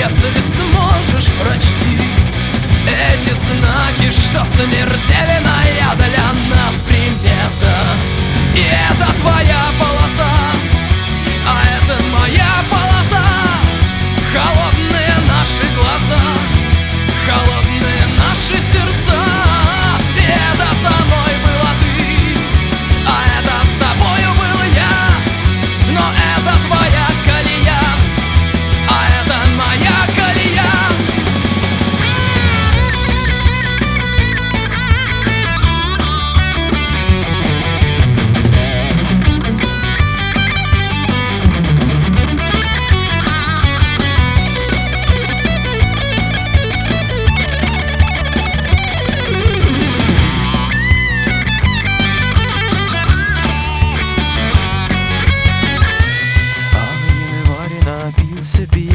если сможешь, прочти эти знаки, что смертельная для нас примета. И это твоя полоса, а это моя полоса. Холодные наши глаза, холодные наши сердца. И это со мной была ты, а это с тобою был я. Но это твоя колея, а это моя колея. Напился пить.